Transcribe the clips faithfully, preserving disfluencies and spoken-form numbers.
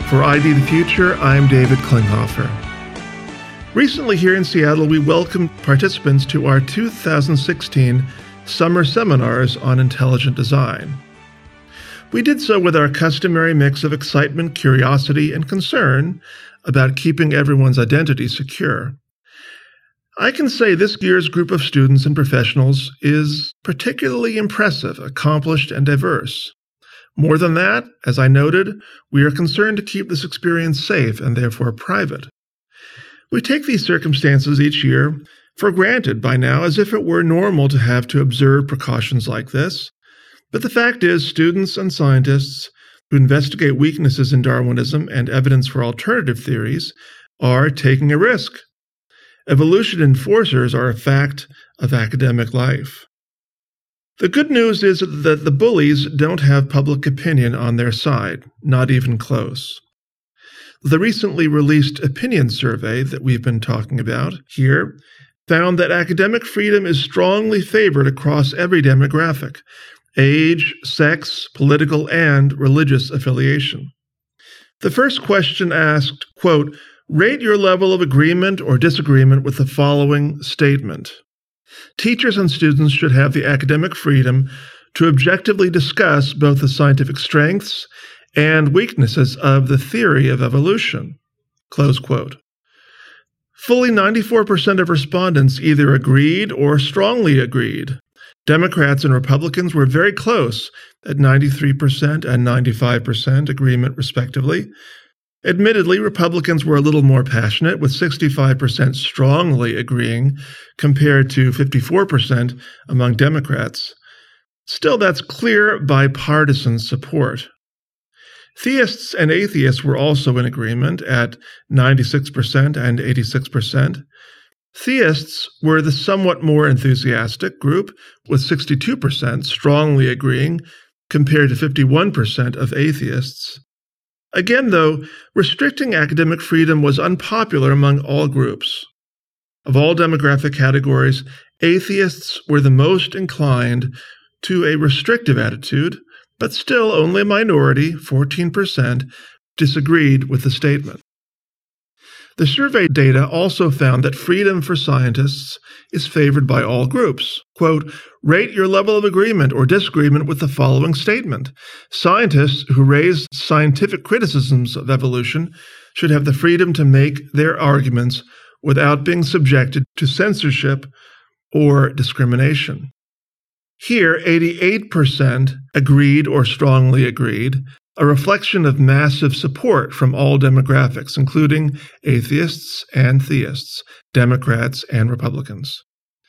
For I D the Future, I'm David Klinghoffer. Recently here in Seattle, we welcomed participants to our two thousand sixteen Summer Seminars on Intelligent Design. We did so with our customary mix of excitement, curiosity, and concern about keeping everyone's identity secure. I can say this year's group of students and professionals is particularly impressive, accomplished, and diverse. More than that, as I noted, we are concerned to keep this experience safe and therefore private. We take these circumstances each year for granted by now, as if it were normal to have to observe precautions like this. But the fact is, students and scientists who investigate weaknesses in Darwinism and evidence for alternative theories are taking a risk. Evolution enforcers are a fact of academic life. The good news is that the bullies don't have public opinion on their side, not even close. The recently released opinion survey that we've been talking about here found that academic freedom is strongly favored across every demographic: age, sex, political, and religious affiliation. The first question asked, quote, "Rate your level of agreement or disagreement with the following statement. Teachers and students should have the academic freedom to objectively discuss both the scientific strengths and weaknesses of the theory of evolution." Close quote. Fully ninety-four percent of respondents either agreed or strongly agreed. Democrats and Republicans were very close at ninety-three percent and ninety-five percent agreement, respectively. Admittedly, Republicans were a little more passionate, with sixty-five percent strongly agreeing compared to fifty-four percent among Democrats. Still, that's clear bipartisan support. Theists and atheists were also in agreement at ninety-six percent and eighty-six percent. Theists were the somewhat more enthusiastic group, with sixty-two percent strongly agreeing compared to fifty-one percent of atheists. Again, though, restricting academic freedom was unpopular among all groups. Of all demographic categories, atheists were the most inclined to a restrictive attitude, but still only a minority, fourteen percent, disagreed with the statement. The survey data also found that freedom for scientists is favored by all groups. Quote, "Rate your level of agreement or disagreement with the following statement. Scientists who raise scientific criticisms of evolution should have the freedom to make their arguments without being subjected to censorship or discrimination." Here, eighty-eight percent agreed or strongly agreed, a reflection of massive support from all demographics, including atheists and theists, Democrats and Republicans.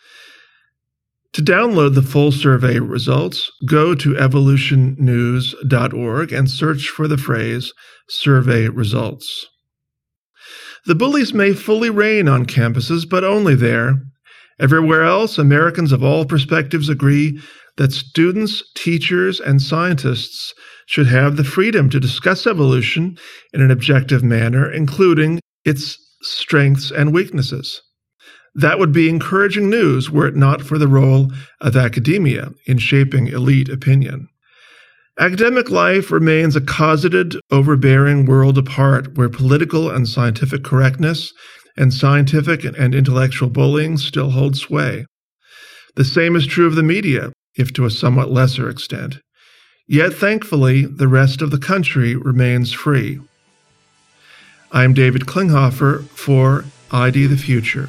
To download the full survey results, go to evolution news dot org and search for the phrase survey results. The bullies may fully reign on campuses, but only there. Everywhere else, Americans of all perspectives agree that students, teachers, and scientists should have the freedom to discuss evolution in an objective manner, including its strengths and weaknesses. That would be encouraging news were it not for the role of academia in shaping elite opinion. Academic life remains a cosseted, overbearing world apart where political and scientific correctness and scientific and intellectual bullying still hold sway. The same is true of the media, if to a somewhat lesser extent. Yet, thankfully, the rest of the country remains free. I'm David Klinghoffer for I D the Future.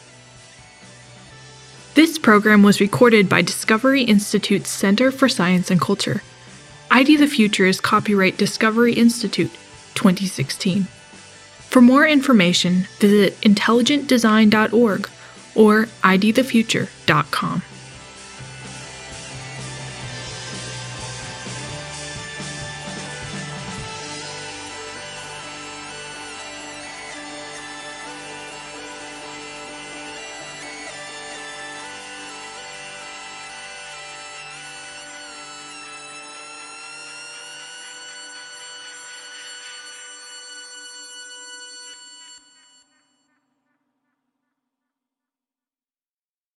This program was recorded by Discovery Institute's Center for Science and Culture. I D the Future is copyright Discovery Institute, twenty sixteen. For more information, visit intelligent design dot org or I D the future dot com.